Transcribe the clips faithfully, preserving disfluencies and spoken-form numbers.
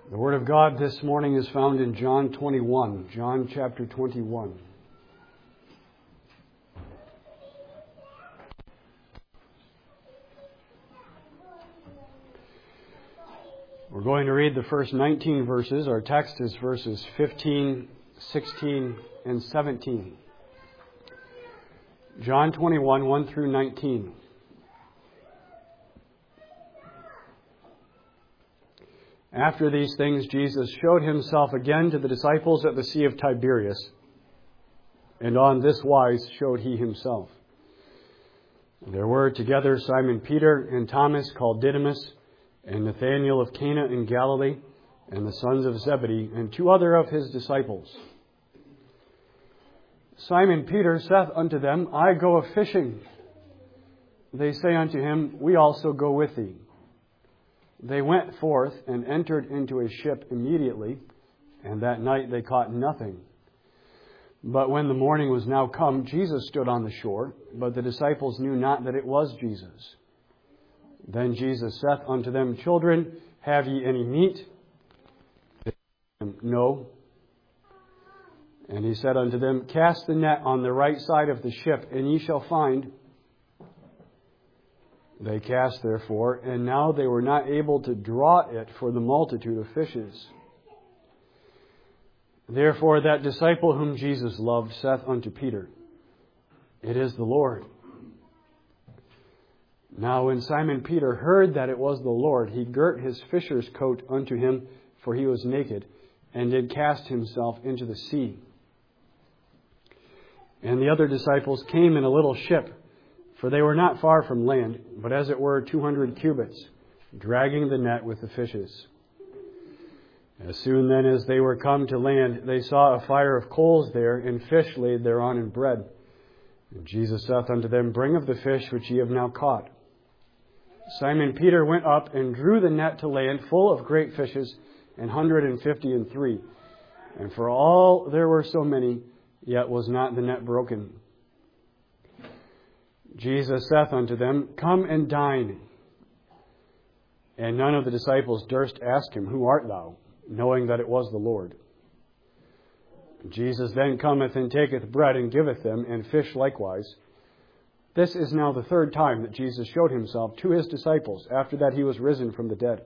The Word of God this morning is found in John twenty-one, John chapter twenty-one. We're going to read the first nineteen verses. Our text is verses fifteen, sixteen, and seventeen. John twenty-one, one through nineteen. After these things, Jesus showed himself again to the disciples at the Sea of Tiberias, and on this wise showed he himself. There were together Simon Peter and Thomas called Didymus, and Nathanael of Cana in Galilee, and the sons of Zebedee, and two other of his disciples. Simon Peter saith unto them, I go a-fishing. They say unto him, We also go with thee. They went forth and entered into a ship immediately, and that night they caught nothing. But when the morning was now come, Jesus stood on the shore, but the disciples knew not that it was Jesus. Then Jesus saith unto them, Children, have ye any meat? They said, No. And he said unto them, Cast the net on the right side of the ship, and ye shall find. They cast therefore, and now they were not able to draw it for the multitude of fishes. Therefore that disciple whom Jesus loved saith unto Peter, It is the Lord. Now when Simon Peter heard that it was the Lord, he girt his fisher's coat unto him, for he was naked, and did cast himself into the sea. And the other disciples came in a little ship, for they were not far from land, but as it were two hundred cubits, dragging the net with the fishes. As soon then as they were come to land, they saw a fire of coals there, and fish laid thereon and bread. And Jesus saith unto them, Bring of the fish which ye have now caught. Simon Peter went up and drew the net to land full of great fishes, an hundred and fifty and three. And for all there were so many, yet was not the net broken. Jesus saith unto them, Come and dine. And none of the disciples durst ask him, Who art thou? Knowing that it was the Lord. Jesus then cometh and taketh bread and giveth them, and fish likewise. This is now the third time that Jesus showed himself to his disciples, after that he was risen from the dead.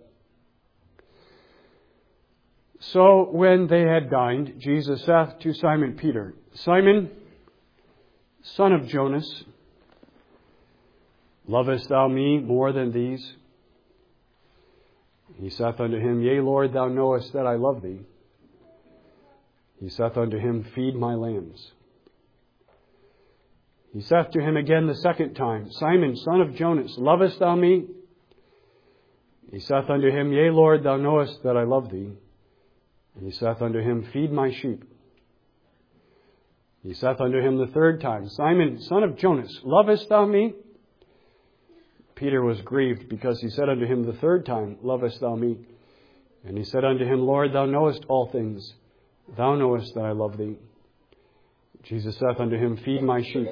So when they had dined, Jesus saith to Simon Peter, Simon, son of Jonas, lovest thou me more than these? He saith unto him, Yea, Lord, thou knowest that I love thee. He saith unto him, Feed my lambs. He saith to him again the second time, Simon, son of Jonas, lovest thou me? He saith unto him, Yea, Lord, thou knowest that I love thee. He saith unto him, Feed my sheep. He saith unto him the third time, Simon, son of Jonas, lovest thou me? Peter was grieved, because he said unto him the third time, Lovest thou me? And he said unto him, Lord, thou knowest all things. Thou knowest that I love thee. Jesus saith unto him, Feed my sheep.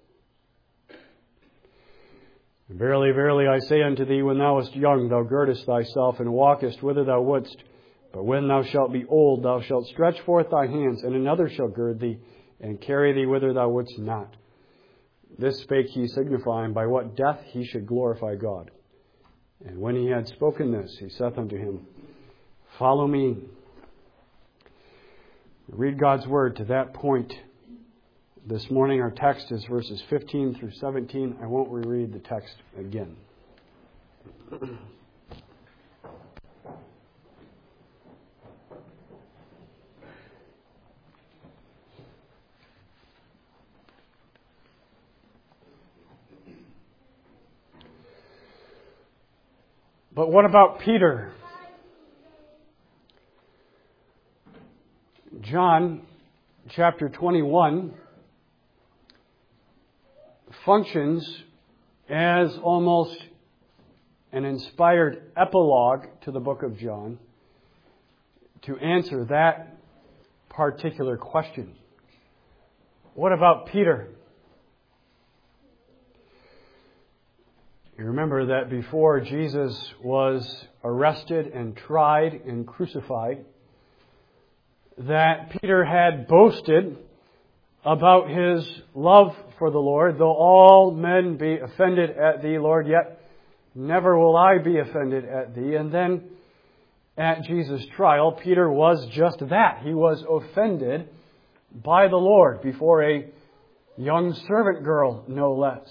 Verily, verily, I say unto thee, when thou wast young, thou girdest thyself, and walkest whither thou wouldst. But when thou shalt be old, thou shalt stretch forth thy hands, and another shall gird thee, and carry thee whither thou wouldst not. This spake he, signifying by what death he should glorify God. And when he had spoken this, he saith unto him, Follow me. Read God's word to that point. This morning our text is verses fifteen through seventeen. I won't reread the text again. But what about Peter? John chapter twenty-one functions as almost an inspired epilogue to the book of John to answer that particular question. What about Peter? You remember that before Jesus was arrested and tried and crucified, that Peter had boasted about his love for the Lord. Though all men be offended at thee, Lord, yet never will I be offended at thee. And then at Jesus' trial, Peter was just that. He was offended by the Lord before a young servant girl, no less.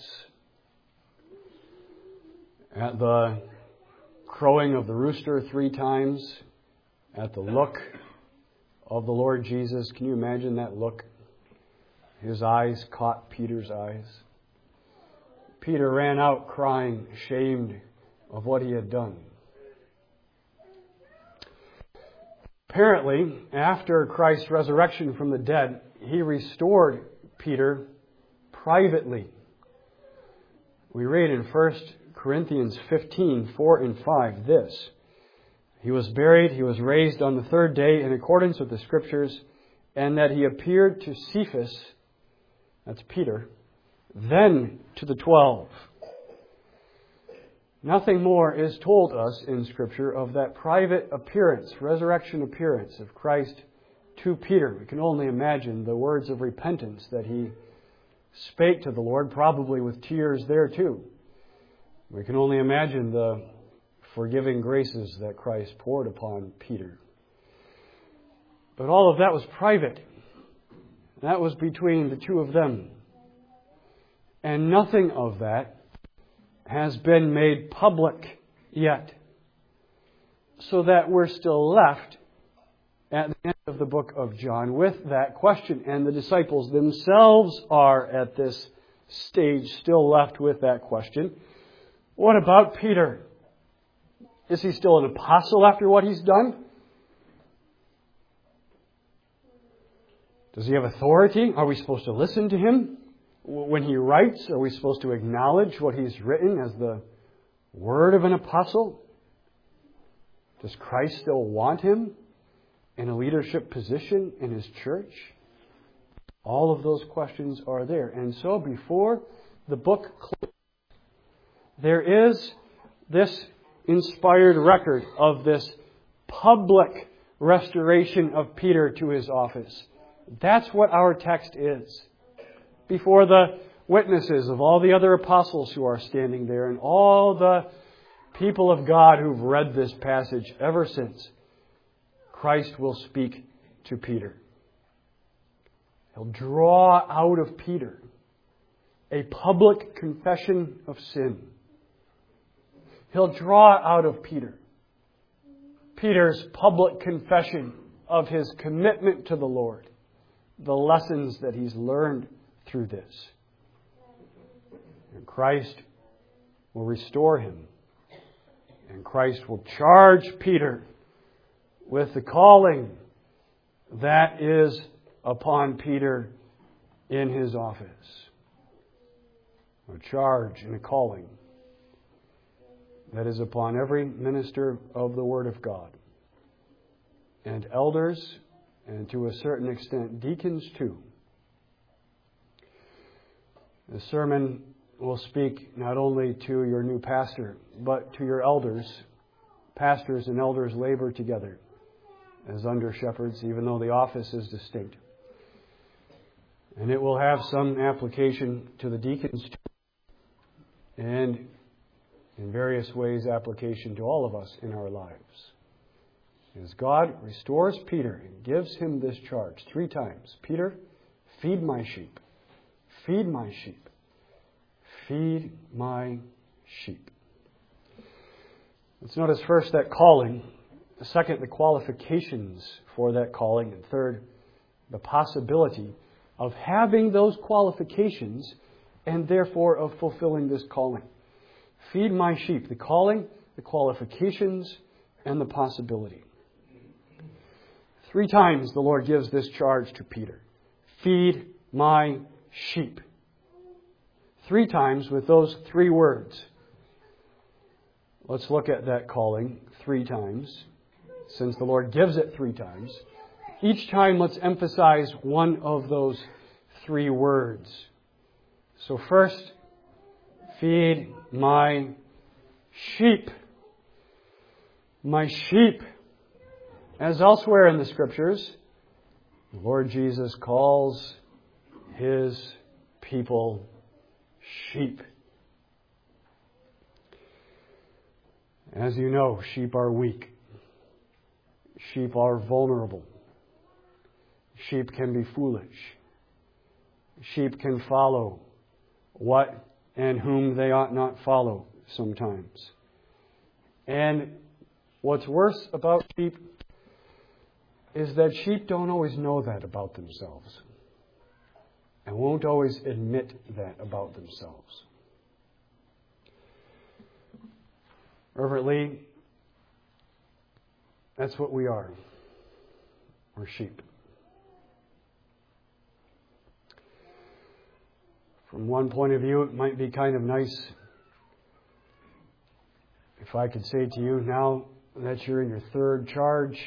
At the crowing of the rooster three times, at the look of the Lord Jesus, can you imagine that look? His eyes caught Peter's eyes. Peter ran out crying, ashamed of what he had done. Apparently, after Christ's resurrection from the dead, He restored Peter privately. We read in First Corinthians fifteen, four and five this: He was buried, He was raised on the third day in accordance with the Scriptures, and that He appeared to Cephas, that's Peter, then to the twelve. Nothing more is told us in Scripture of that private appearance, resurrection appearance of Christ to Peter. We can only imagine the words of repentance that he spake to the Lord, probably with tears there too. We can only imagine the forgiving graces that Christ poured upon Peter. But all of that was private. That was between the two of them. And nothing of that has been made public yet. So that we're still left at the end of the book of John with that question. And the disciples themselves are at this stage still left with that question. What about Peter? Is he still an apostle after what he's done? Does he have authority? Are we supposed to listen to him? When he writes, are we supposed to acknowledge what he's written as the word of an apostle? Does Christ still want him in a leadership position in His church? All of those questions are there. And so before the book closes, there is this inspired record of this public restoration of Peter to his office. That's what our text is. Before the witnesses of all the other apostles who are standing there and all the people of God who've read this passage ever since, Christ will speak to Peter. He'll draw out of Peter a public confession of sin. He'll draw out of Peter Peter's public confession of his commitment to the Lord, the lessons that he's learned through this. And Christ will restore him. And Christ will charge Peter with the calling that is upon Peter in his office. A charge and a calling that is upon every minister of the Word of God. And elders, and to a certain extent deacons too. The sermon will speak not only to your new pastor, but to your elders. Pastors and elders labor together as under shepherds, even though the office is distinct. And it will have some application to the deacons too. And in various ways application to all of us in our lives. As God restores Peter and gives him this charge three times. Peter, feed my sheep. Feed my sheep. Feed my sheep. Let's notice first that calling. Second, the qualifications for that calling. And third, the possibility of having those qualifications and therefore of fulfilling this calling. Feed my sheep. The calling, the qualifications, and the possibility. Three times the Lord gives this charge to Peter. Feed my sheep. Three times with those three words. Let's look at that calling three times. Since the Lord gives it three times, each time let's emphasize one of those three words. So first, feed my sheep. My sheep. As elsewhere in the Scriptures, the Lord Jesus calls His people sheep. As you know, sheep are weak. Sheep are vulnerable. Sheep can be foolish. Sheep can follow what and whom they ought not follow sometimes. And what's worse about sheep is that sheep don't always know that about themselves and won't always admit that about themselves. Reverently, that's what we are. We're sheep. From one point of view, it might be kind of nice if I could say to you, now that you're in your third charge,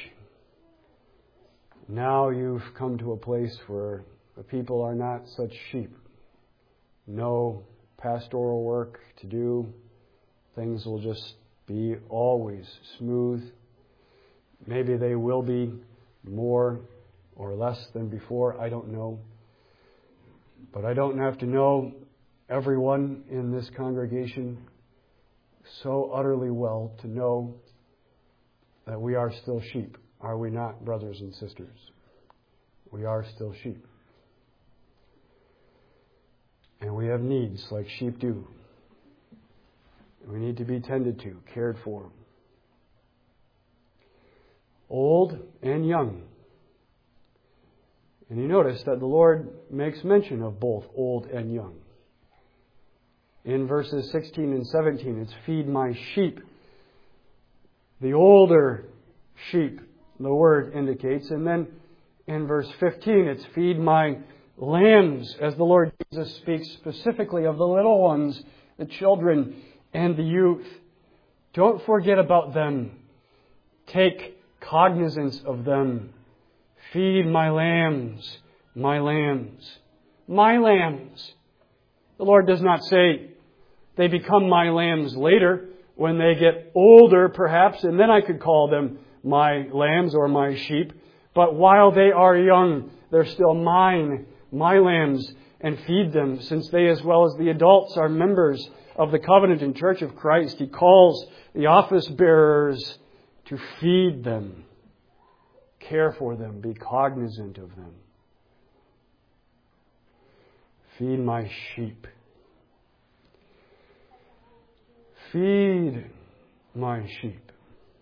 now you've come to a place where the people are not such sheep. No pastoral work to do. Things will just be always smooth. Maybe they will be more or less than before. I don't know. But I don't have to know everyone in this congregation so utterly well to know that we are still sheep. Are we not, brothers and sisters? We are still sheep. And we have needs like sheep do. We need to be tended to, cared for. Old and young. And you notice that the Lord makes mention of both old and young. In verses sixteen and seventeen, it's feed my sheep. The older sheep, the word indicates. And then in verse fifteen, it's feed my lambs, as the Lord Jesus speaks specifically of the little ones, the children and the youth. Don't forget about them. Take cognizance of them. Feed my lambs, my lambs, my lambs. The Lord does not say they become my lambs later when they get older perhaps, and then I could call them my lambs or my sheep. But while they are young, they're still mine, my lambs, and feed them, since they as well as the adults are members of the covenant and church of Christ. He calls the office bearers to feed them. Care for them. Be cognizant of them. Feed my sheep. Feed my sheep.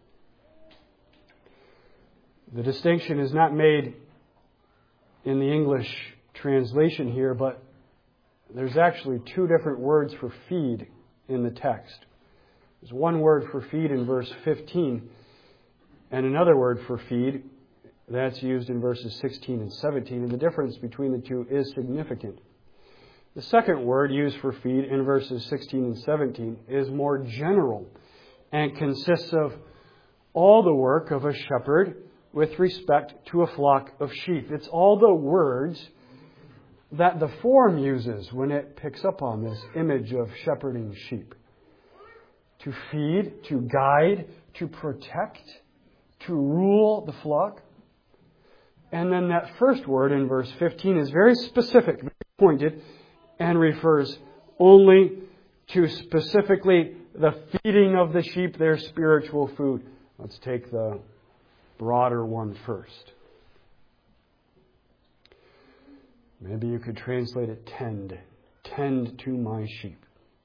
The distinction is not made in the English translation here, but there's actually two different words for feed in the text. There's one word for feed in verse fifteen, and another word for feed that's used in verses sixteen and seventeen, and the difference between the two is significant. The second word used for feed in verses sixteen and seventeen is more general and consists of all the work of a shepherd with respect to a flock of sheep. It's all the words that the form uses when it picks up on this image of shepherding sheep. To feed, to guide, to protect, to rule the flock. And then that first word in verse fifteen is very specific, very pointed, and refers only to specifically the feeding of the sheep, their spiritual food. Let's take the broader one first. Maybe you could translate it tend. Tend to my sheep.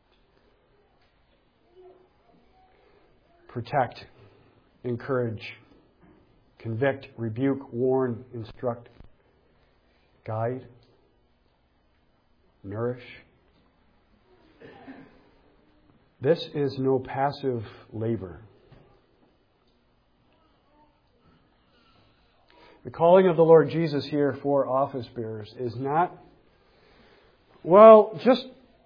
Protect, encourage, convict, rebuke, warn, instruct, guide, nourish. This is no passive labor. The calling of the Lord Jesus here for office bearers is not, well, just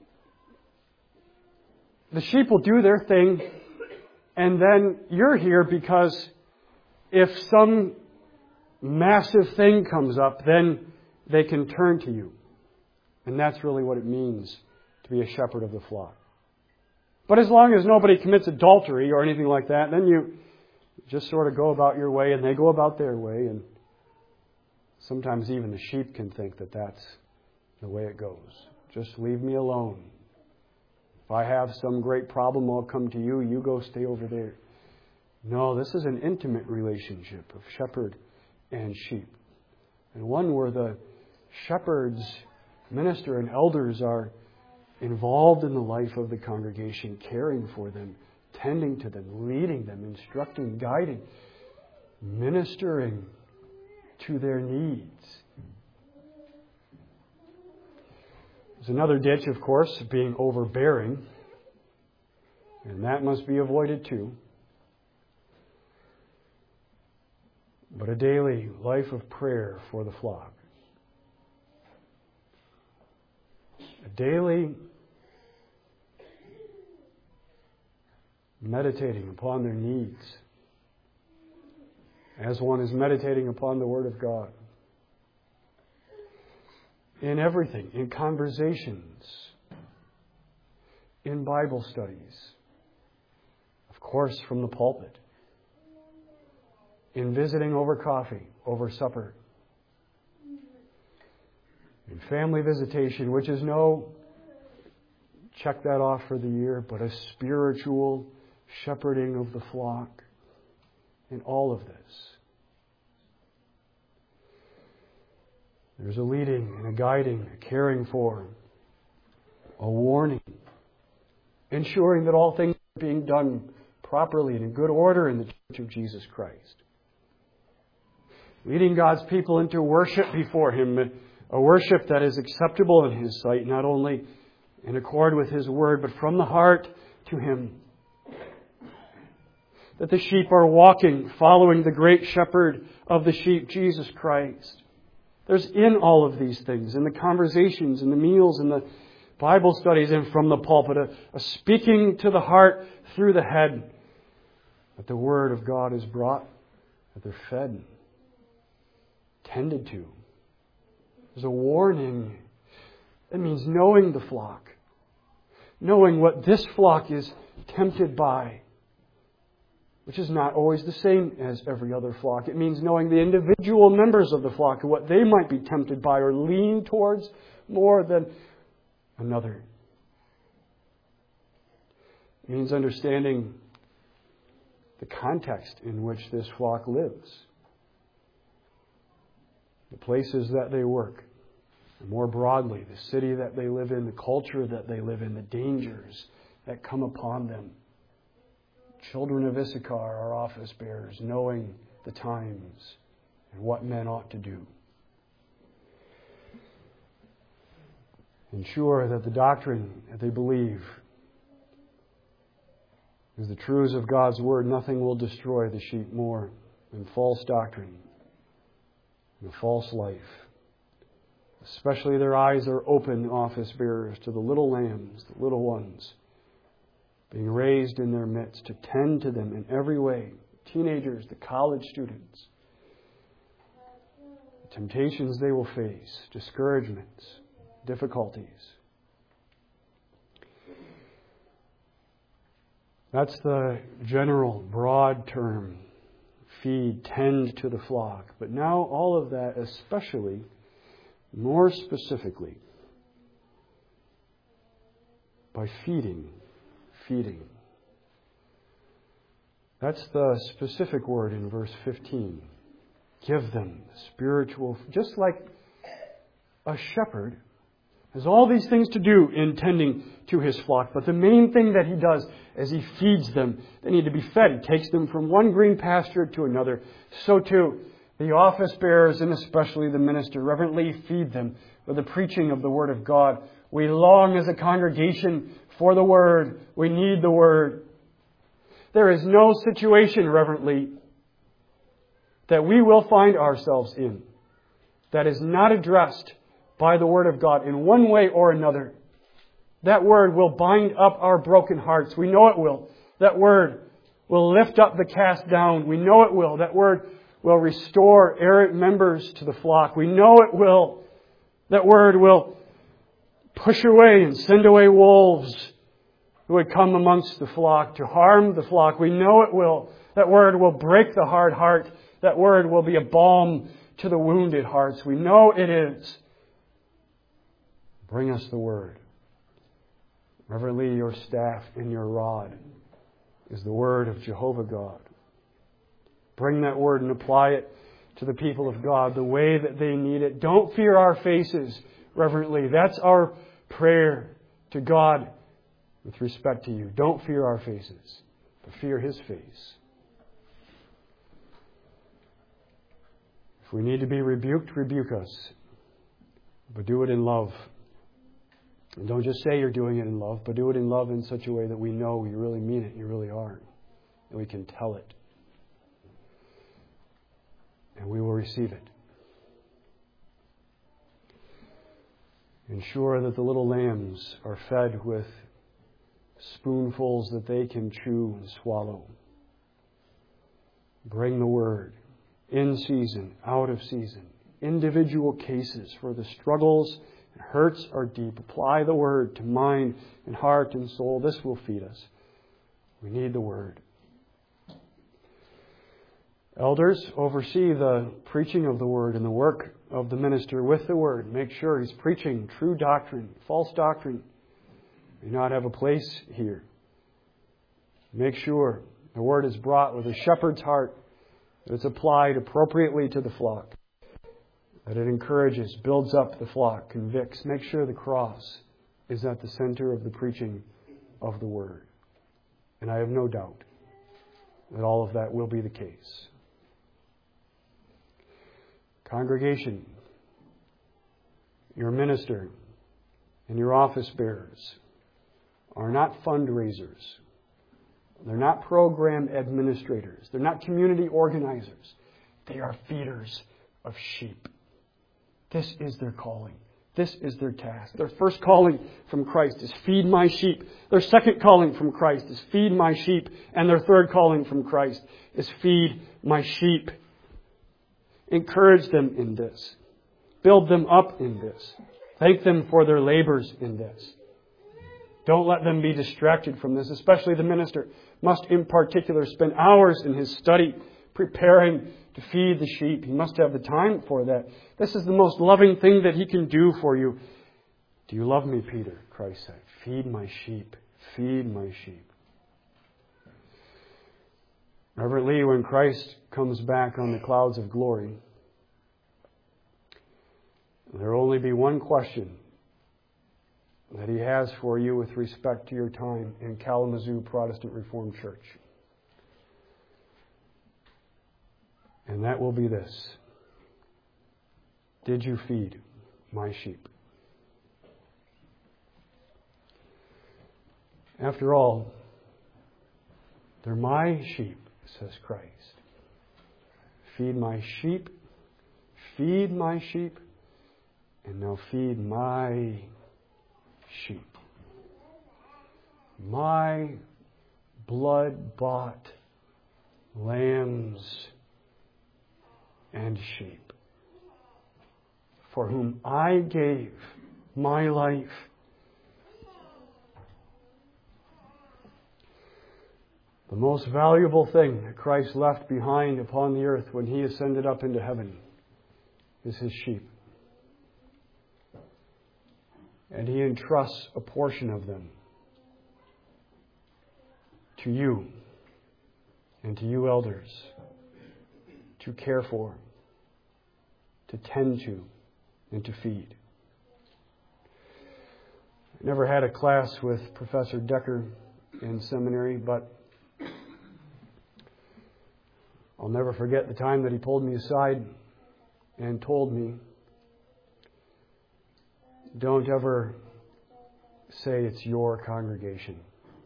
the sheep will do their thing, and then you're here because if some massive thing comes up, then they can turn to you. And that's really what it means to be a shepherd of the flock. But as long as nobody commits adultery or anything like that, then you just sort of go about your way and they go about their way. And sometimes even the sheep can think that that's the way it goes. Just leave me alone. If I have some great problem, I'll come to you. You go stay over there. No, this is an intimate relationship of shepherd and sheep. And one where the shepherds, minister, and elders are involved in the life of the congregation, caring for them, tending to them, leading them, instructing, guiding, ministering to their needs. There's another ditch, of course, of being overbearing, and that must be avoided too. But a daily life of prayer for the flock. A daily meditating upon their needs as one is meditating upon the Word of God. In everything, in conversations, in Bible studies, of course from the pulpit, in visiting over coffee, over supper, in family visitation, which is no check that off for the year, but a spiritual shepherding of the flock in all of this. There's a leading and a guiding, a caring for, a warning, ensuring that all things are being done properly and in good order in the Church of Jesus Christ. Leading God's people into worship before Him, a worship that is acceptable in His sight, not only in accord with His Word, but from the heart to Him. That the sheep are walking, following the great shepherd of the sheep, Jesus Christ. There's in all of these things, in the conversations, in the meals, in the Bible studies, and from the pulpit, a, a speaking to the heart through the head, that the Word of God is brought, that they're fed, tended to. There's a warning. It means knowing the flock, knowing what this flock is tempted by, which is not always the same as every other flock. It means knowing the individual members of the flock and what they might be tempted by or lean towards more than another. It means understanding the context in which this flock lives, the places that they work, and more broadly, the city that they live in, the culture that they live in, the dangers that come upon them. Children of Issachar are office bearers, knowing the times and what men ought to do. Ensure that the doctrine that they believe is the truths of God's Word. Nothing will destroy the sheep more than false doctrine and a false life. Especially their eyes are open, office bearers, to the little lambs, the little ones, being raised in their midst to tend to them in every way. Teenagers, the college students, the temptations they will face, discouragements, difficulties. That's the general, broad term. Feed, tend to the flock. But now all of that, especially, more specifically, by feeding. Feeding. That's the specific word in verse fifteen. Give them spiritual, just like a shepherd has all these things to do in tending to his flock. But the main thing that he does is he feeds them. They need to be fed. He takes them from one green pasture to another. So too, the office bearers and especially the minister reverently feed them with the preaching of the Word of God. We long as a congregation for the Word. We need the Word. There is no situation, reverently, that we will find ourselves in that is not addressed by the Word of God in one way or another. That Word will bind up our broken hearts. We know it will. That Word will lift up the cast down. We know it will. That Word will restore errant members to the flock. We know it will. That Word will push away and send away wolves It would come amongst the flock to harm the flock. We know it will. That word will break the hard heart. That word will be a balm to the wounded hearts. We know it is. Bring us the word. Reverently, your staff and your rod is the word of Jehovah God. Bring that word and apply it to the people of God the way that they need it. Don't fear our faces, reverently. That's our prayer to God with respect to you. Don't fear our faces, but fear His face. If we need to be rebuked, rebuke us. But do it in love. And don't just say you're doing it in love, but do it in love in such a way that we know you really mean it, you really are. And we can tell it. And we will receive it. Ensure that the little lambs are fed with spoonfuls that they can chew and swallow. Bring the word in season, out of season. Individual cases for the struggles and hurts are deep. Apply the word to mind and heart and soul. This will feed us. We need the word. Elders, oversee the preaching of the word and the work of the minister with the word. Make sure he's preaching true doctrine. False doctrine may not have a place here. Make sure the word is brought with a shepherd's heart, that it's applied appropriately to the flock, that it encourages, builds up the flock, convicts. Make sure the cross is at the center of the preaching of the word. And I have no doubt that all of that will be the case. Congregation, your minister and your office bearers are not fundraisers. They're not program administrators. They're not community organizers. They are feeders of sheep. This is their calling. This is their task. Their first calling from Christ is feed my sheep. Their second calling from Christ is feed my sheep. And their third calling from Christ is feed my sheep. Encourage them in this. Build them up in this. Thank them for their labors in this. Don't let them be distracted from this. Especially the minister must in particular spend hours in his study preparing to feed the sheep. He must have the time for that. This is the most loving thing that he can do for you. Do you love me, Peter? Christ said. Feed my sheep. Feed my sheep. Reverently, when Christ comes back on the clouds of glory, there will only be one question that He has for you with respect to your time in Kalamazoo Protestant Reformed Church. And that will be this. Did you feed my sheep? After all, they're my sheep, says Christ. Feed my sheep, feed my sheep, and now feed my sheep. My blood-bought lambs and sheep, for whom I gave my life. The most valuable thing that Christ left behind upon the earth when He ascended up into heaven is His sheep. And He entrusts a portion of them to you and to you elders to care for, to tend to, and to feed. I never had a class with Professor Decker in seminary, but I'll never forget the time that he pulled me aside and told me, don't ever say it's your congregation.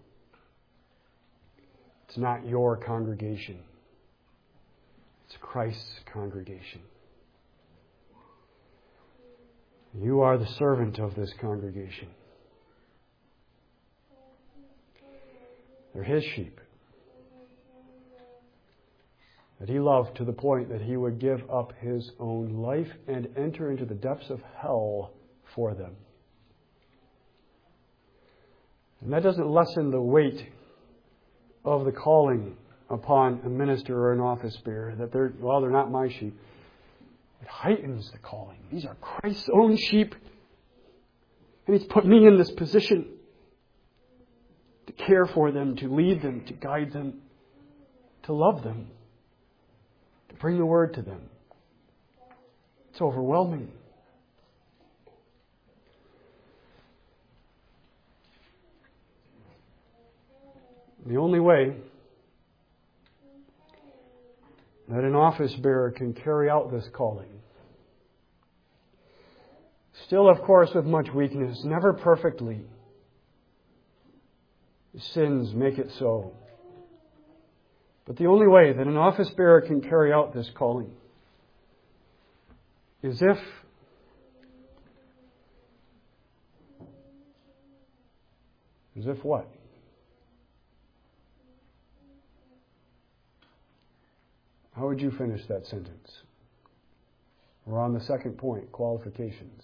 It's not your congregation. It's Christ's congregation. You are the servant of this congregation. They're His sheep that He loved to the point that He would give up His own life and enter into the depths of hell for them. And that doesn't lessen the weight of the calling upon a minister or an office bearer, that they're, well, they're not my sheep. It heightens the calling. These are Christ's own sheep. And He's put me in this position to care for them, to lead them, to guide them, to love them, to bring the word to them. It's overwhelming. The only way that an office bearer can carry out this calling, still, of course, with much weakness, never perfectly. Sins make it so. But the only way that an office bearer can carry out this calling is if As if what? How would you finish that sentence? We're on the second point, qualifications.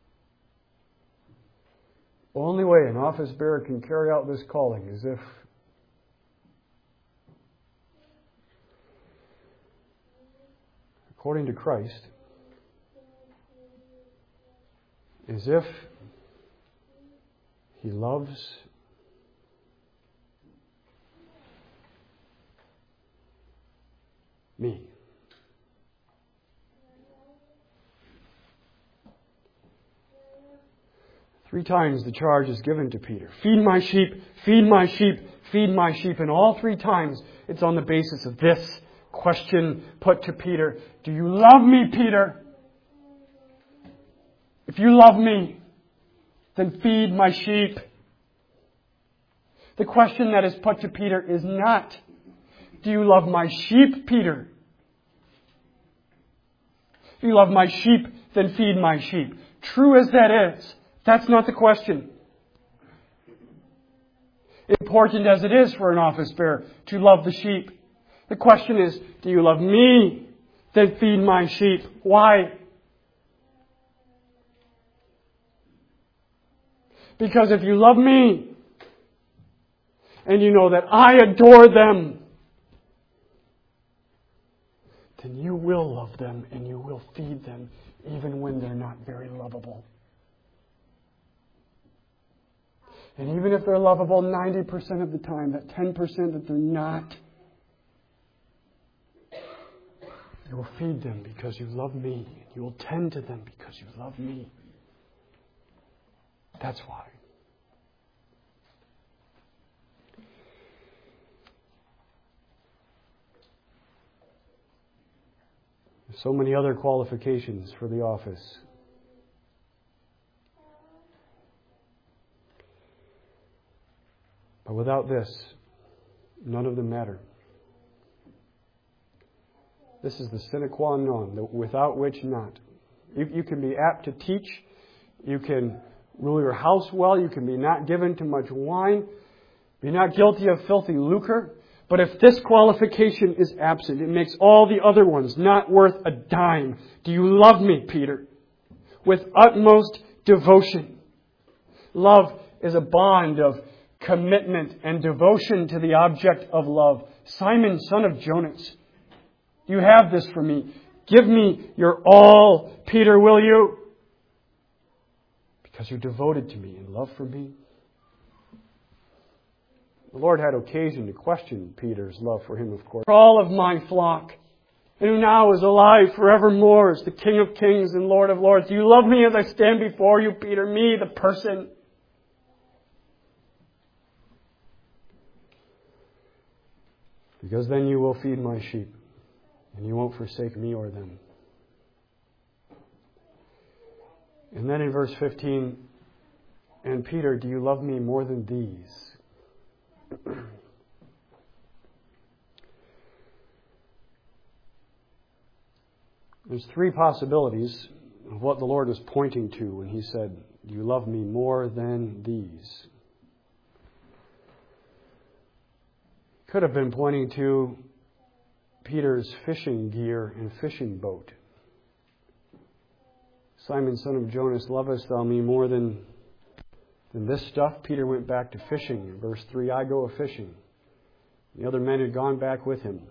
Only way an office bearer can carry out this calling is if according to Christ, is if he loves me. Three times the charge is given to Peter. Feed my sheep, feed my sheep, feed my sheep. And all three times it's on the basis of this question put to Peter. Do you love me, Peter? If you love me, then feed my sheep. The question that is put to Peter is not, do you love my sheep, Peter? If you love my sheep, then feed my sheep. True as that is, that's not the question. Important as it is for an office bearer to love the sheep. The question is, do you love me? Then feed my sheep. Why? Because if you love me, and you know that I adore them, then you will love them and you will feed them even when they're not very lovable. And even if they're lovable ninety percent of the time, that ten percent that they're not, you will feed them because you love me. You will tend to them because you love me. That's why. There's so many other qualifications for the office. But without this, none of them matter. This is the sine qua non, the without which not. You, you can be apt to teach. You can rule your house well. You can be not given to much wine. Be not guilty of filthy lucre. But if this qualification is absent, it makes all the other ones not worth a dime. Do you love me, Peter? With utmost devotion. Love is a bond of commitment and devotion to the object of love. Simon, son of Jonas, you have this for me. Give me your all, Peter, will you? Because you're devoted to me in love for me. The Lord had occasion to question Peter's love for him, of course. For all of my flock, and who now is alive forevermore as the King of kings and Lord of lords. Do you love me as I stand before you, Peter? Me, the person. Because then you will feed my sheep, and you won't forsake me or them. And then in verse fifteen, and Peter, do you love me more than these? There's three possibilities of what the Lord was pointing to when He said, do you love me more than these? Could have been pointing to Peter's fishing gear and fishing boat. Simon, son of Jonas, lovest thou me more than than this stuff, Peter went back to fishing. In verse three, I go a-fishing. The other men had gone back with him.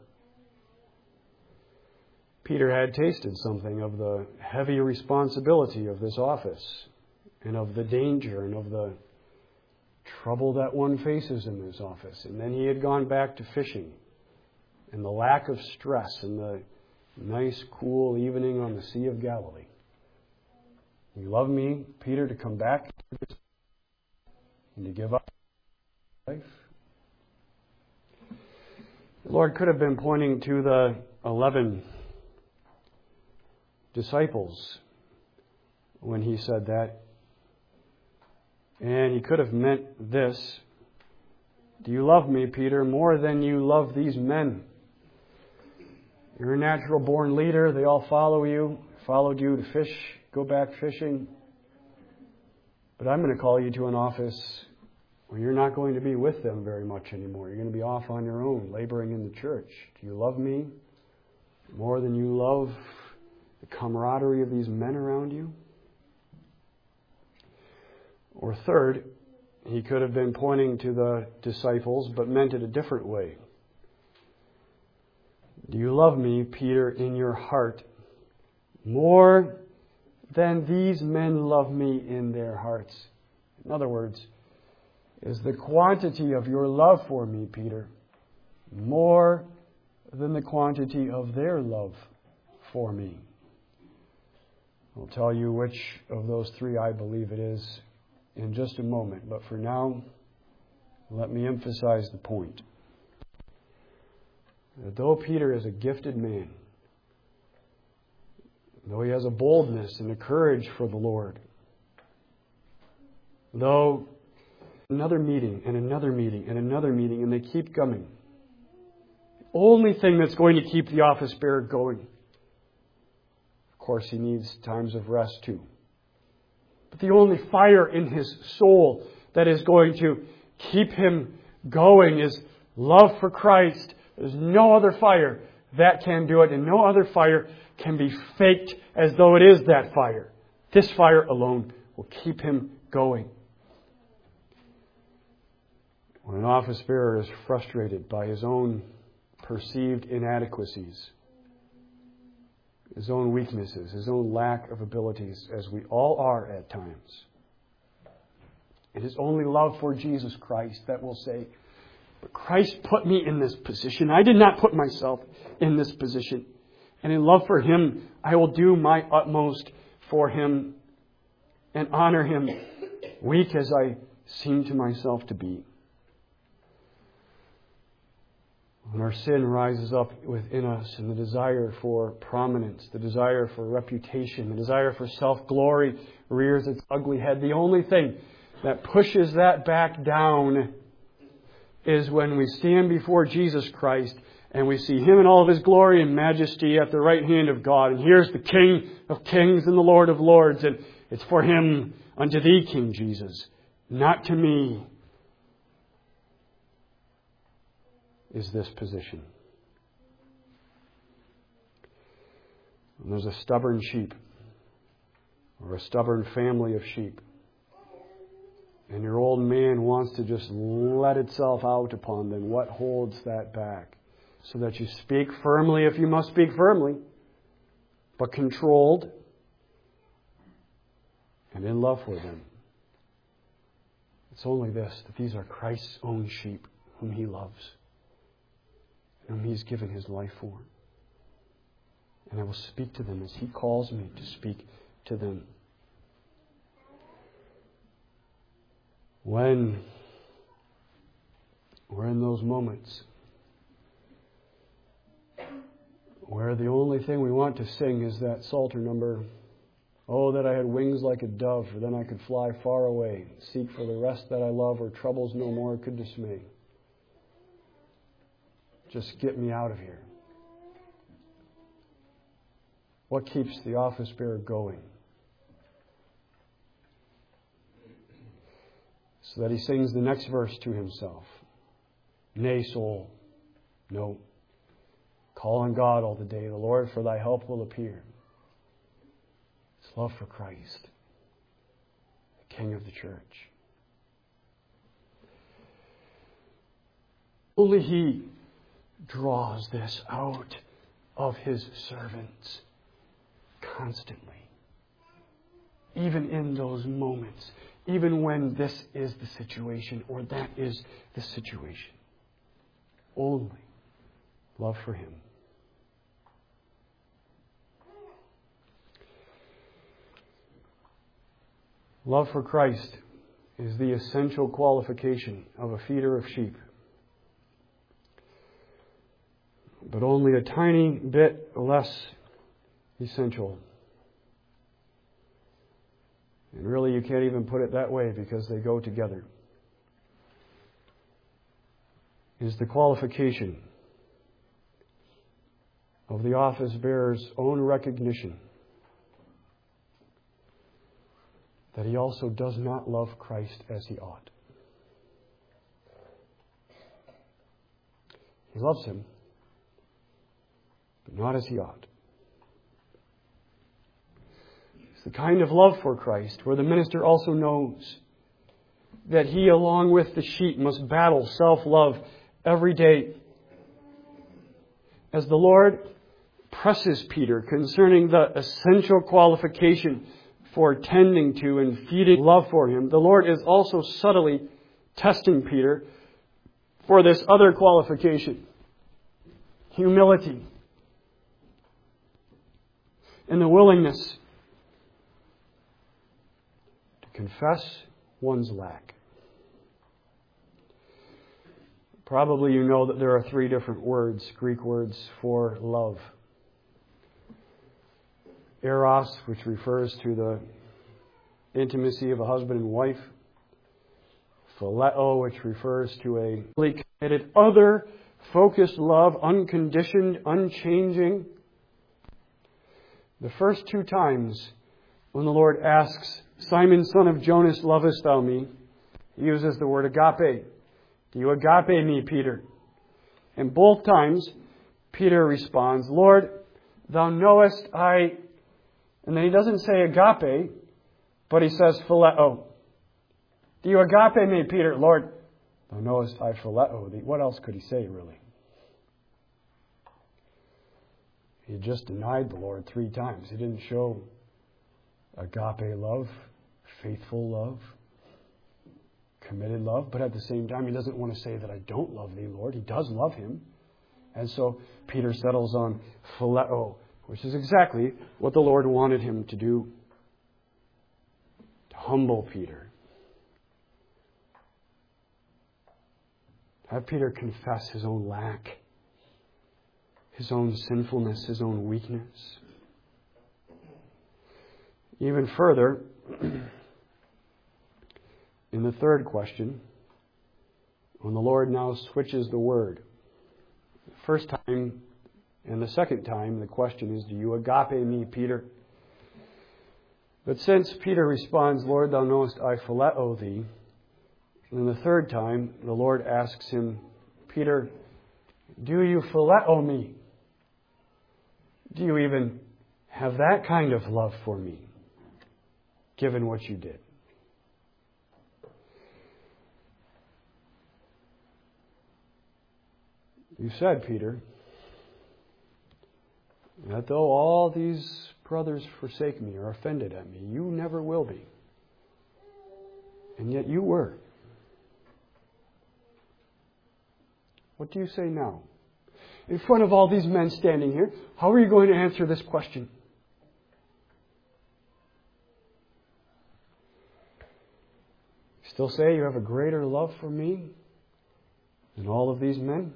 Peter had tasted something of the heavy responsibility of this office, and of the danger and of the trouble that one faces in this office. And then he had gone back to fishing, and the lack of stress and the nice, cool evening on the Sea of Galilee. You love me, Peter, to come back and to give up life? The Lord could have been pointing to the eleven disciples when he said that. And he could have meant this: do you love me, Peter, more than you love these men? You're a natural born leader. They all follow you, followed you to fish, go back fishing. But I'm going to call you to an office where you're not going to be with them very much anymore. You're going to be off on your own, laboring in the church. Do you love me more than you love the camaraderie of these men around you? Or third, he could have been pointing to the disciples, but meant it a different way. Do you love me, Peter, in your heart more than these men love me in their hearts? In other words, is the quantity of your love for me, Peter, more than the quantity of their love for me? I'll tell you which of those three I believe it is in just a moment. But for now, let me emphasize the point. That though Peter is a gifted man, though he has a boldness and a courage for the Lord, though another meeting and another meeting and another meeting, and they keep coming, the only thing that's going to keep the office bearer going, of course, he needs times of rest too. But the only fire in his soul that is going to keep him going is love for Christ. There's no other fire that can do it, and no other fire can be faked as though it is that fire. This fire alone will keep him going. When an office bearer is frustrated by his own perceived inadequacies, his own weaknesses, his own lack of abilities, as we all are at times, it is only love for Jesus Christ that will say, but Christ put me in this position. I did not put myself in this position. And in love for Him, I will do my utmost for Him and honor Him, weak as I seem to myself to be. When our sin rises up within us and the desire for prominence, the desire for reputation, the desire for self-glory rears its ugly head, the only thing that pushes that back down is when we stand before Jesus Christ and we see Him in all of His glory and majesty at the right hand of God. And here's the King of kings and the Lord of lords. And it's for Him, unto Thee, King Jesus, not to me, is this position. And there's a stubborn sheep, or a stubborn family of sheep, and your old man wants to just let itself out upon them. What holds that back? So that you speak firmly if you must speak firmly, but controlled and in love for them. It's only this, that these are Christ's own sheep whom He loves, whom He's given His life for. And I will speak to them as He calls me to speak to them. When we're in those moments where the only thing we want to sing is that Psalter number, oh, that I had wings like a dove, for then I could fly far away, seek for the rest that I love, where troubles no more could dismay. Just get me out of here. What keeps the office bearer going? So that he sings the next verse to himself. Nay, soul, no. Call on God all the day. The Lord for thy help will appear. It's love for Christ, the King of the church. Only He draws this out of His servants constantly. Even in those moments. Even when this is the situation or that is the situation. Only love for Him. Love for Christ is the essential qualification of a feeder of sheep. But only a tiny bit less essential. And really you can't even put it that way because they go together. Is the qualification of the office bearer's own recognition that he also does not love Christ as he ought. He loves Him, but not as he ought. It's the kind of love for Christ where the minister also knows that he, along with the sheep, must battle self-love every day. As the Lord presses Peter concerning the essential qualification for tending to and feeding love for Him, the Lord is also subtly testing Peter for this other qualification. Humility. And the willingness to confess one's lack. Probably you know that there are three different words, Greek words, for love. Eros, which refers to the intimacy of a husband and wife. Phileo, which refers to a fully committed, other focused love, unconditioned, unchanging. The first two times when the Lord asks, Simon, son of Jonas, lovest thou me? He uses the word agape. Do you agape me, Peter? And both times, Peter responds, Lord, thou knowest I... And then he doesn't say agape, but he says phileo. Do you agape me, Peter? Lord, thou knowest I phileo thee. What else could he say, really? He just denied the Lord three times. He didn't show agape love, faithful love, committed love. But at the same time, he doesn't want to say that I don't love thee, Lord. He does love Him. And so Peter settles on phileo, which is exactly what the Lord wanted him to do. To humble Peter. Have Peter confess his own lack, his own sinfulness, his own weakness. Even further, in the third question, when the Lord now switches the word, the first time and the second time, the question is, do you agape me, Peter? But since Peter responds, Lord, thou knowest I phileo thee, and the third time, the Lord asks him, Peter, do you phileo me? Do you even have that kind of love for me, given what you did? You said, Peter, that though all these brothers forsake me or are offended at me, you never will be. And yet you were. What do you say now? In front of all these men standing here, how are you going to answer this question? Still say you have a greater love for me than all of these men?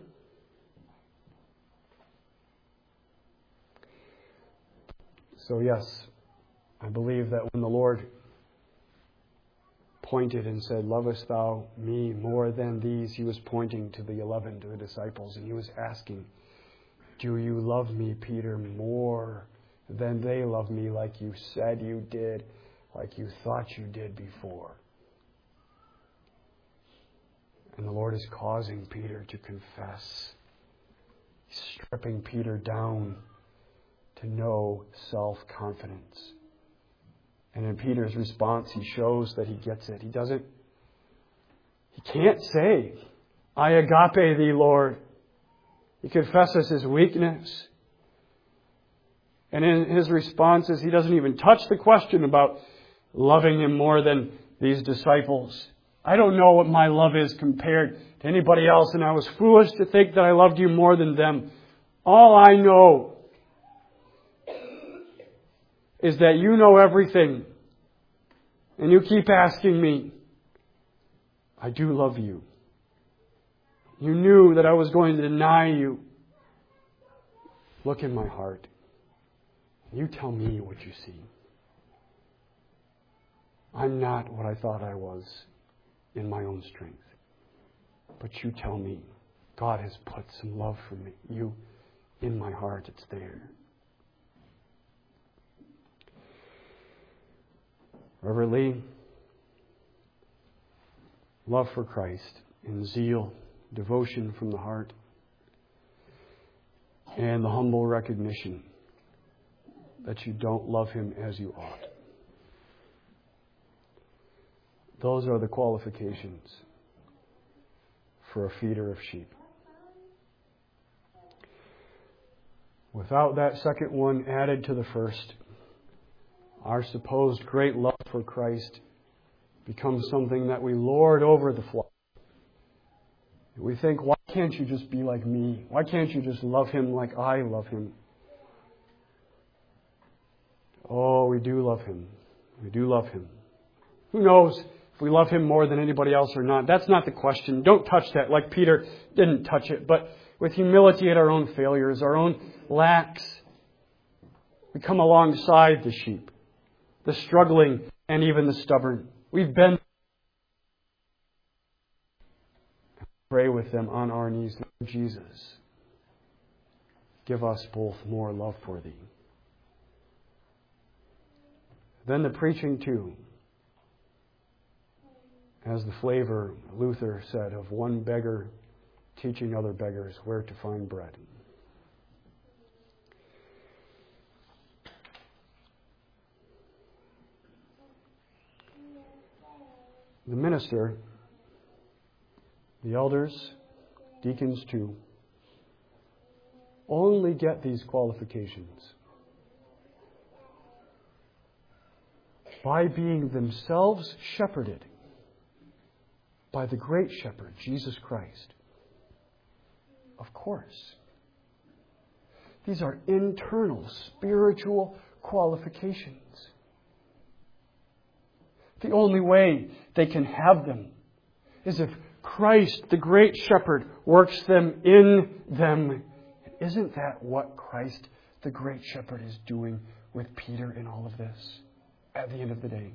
So yes, I believe that when the Lord pointed and said, lovest thou me more than these, He was pointing to the eleven, to the disciples, and He was asking, do you love me, Peter, more than they love me, like you said you did, like you thought you did before? And the Lord is causing Peter to confess. He's stripping Peter down to know self-confidence. And in Peter's response, he shows that he gets it. He doesn't, he can't say, I agape thee, Lord. He confesses his weakness. And in his responses, he doesn't even touch the question about loving him more than these disciples. I don't know what my love is compared to anybody else, and I was foolish to think that I loved you more than them. All I know is that you know everything, and you keep asking me. I do love you. You knew that I was going to deny you. Look in my heart. You tell me what you see. I'm not what I thought I was in my own strength. But you tell me, God has put some love for me. You, in my heart, it's there. Reverend Lee, love for Christ in zeal, devotion from the heart, and the humble recognition that you don't love Him as you ought. Those are the qualifications for a feeder of sheep. Without that second one added to the first, our supposed great love for Christ becomes something that we lord over the flock. We think, why can't you just be like me? Why can't you just love Him like I love Him? Oh, we do love Him. We do love Him. Who knows if we love Him more than anybody else or not? That's not the question. Don't touch that like Peter didn't touch it. But with humility at our own failures, our own lacks, we come alongside the sheep, the struggling, and even the stubborn. We've been pray with them on our knees. Lord Jesus, give us both more love for Thee. Then the preaching too, as the flavor, Luther said, of one beggar teaching other beggars where to find bread. The minister, the elders, deacons too, only get these qualifications by being themselves shepherded by the great shepherd, Jesus Christ. Of course. These are internal, spiritual qualifications. The only way they can have them is if Christ, the great shepherd, works them in them. Isn't that what Christ, the great shepherd, is doing with Peter in all of this at the end of the day?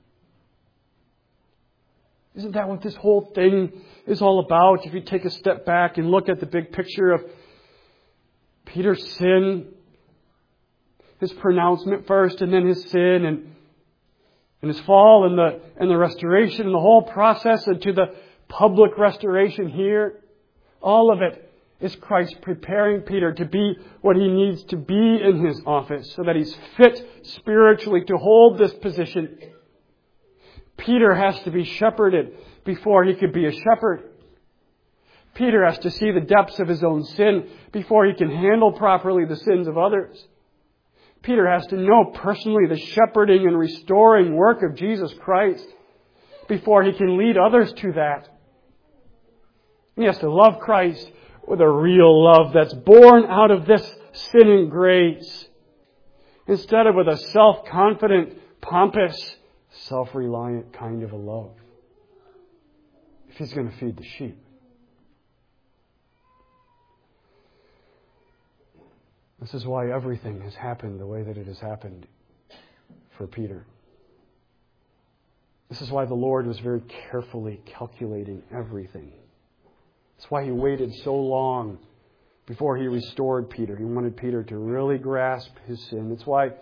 Isn't that what this whole thing is all about? If you take a step back and look at the big picture of Peter's sin, his pronouncement first, and then his sin, and, and his fall, and the, and the restoration, and the whole process, and to the public restoration here, all of it is Christ preparing Peter to be what he needs to be in his office so that he's fit spiritually to hold this position. Peter has to be shepherded before he could be a shepherd. Peter has to see the depths of his own sin before he can handle properly the sins of others. Peter has to know personally the shepherding and restoring work of Jesus Christ before he can lead others to that. He has to love Christ with a real love that's born out of this sin and grace, instead of with a self-confident, pompous, self-reliant kind of a love, if he's going to feed the sheep. This is why everything has happened the way that it has happened for Peter. This is why the Lord was very carefully calculating everything. That's why He waited so long before He restored Peter. He wanted Peter to really grasp his sin. That's why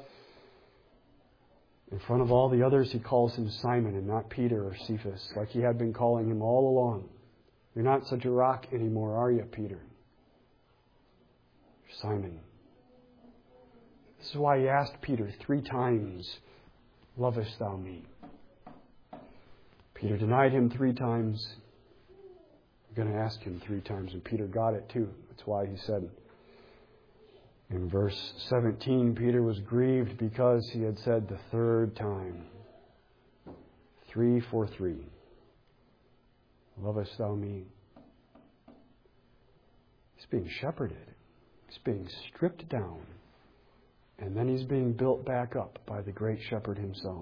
in front of all the others He calls him Simon and not Peter or Cephas, like He had been calling him all along. You're not such a rock anymore, are you, Peter? You're Simon. This is why He asked Peter three times, "Lovest thou me?" Peter denied Him three times. You're going to ask him three times, and Peter got it too. That's why he said in verse seventeen, Peter was grieved because he had said the third time, three for three, lovest thou me? He's being shepherded. He's being stripped down. And then he's being built back up by the great shepherd himself.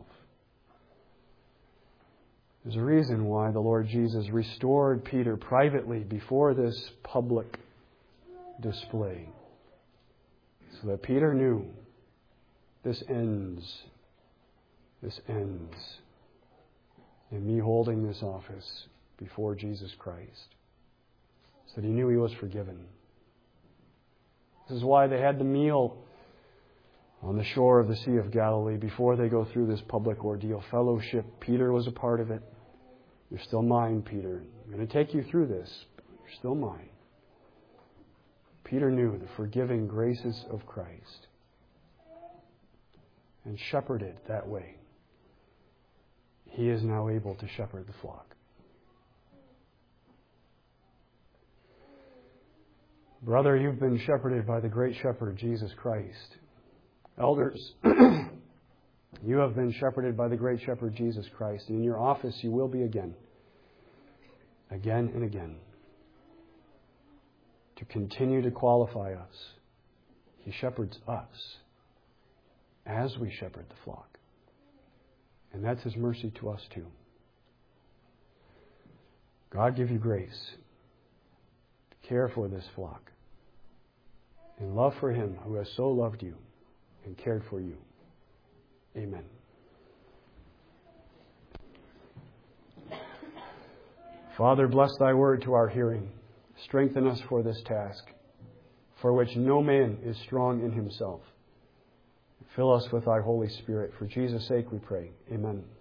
There's a reason why the Lord Jesus restored Peter privately before this public display. So that Peter knew this ends. This ends in me holding this office before Jesus Christ. So that he knew he was forgiven. This is why they had the meal on the shore of the Sea of Galilee before they go through this public ordeal. Fellowship. Peter was a part of it. You're still mine, Peter. I'm going to take you through this, but you're still mine. Peter knew the forgiving graces of Christ and shepherded that way. He is now able to shepherd the flock. Brother, you've been shepherded by the great shepherd, Jesus Christ. Elders, you have been shepherded by the great shepherd, Jesus Christ. In your office, you will be again. Again and again. To continue to qualify us. He shepherds us as we shepherd the flock. And that's His mercy to us too. God give you grace to care for this flock in love for Him who has so loved you and cared for you. Amen. Father, bless Thy word to our hearing. Strengthen us for this task, for which no man is strong in himself. Fill us with Thy Holy Spirit. For Jesus' sake we pray. Amen.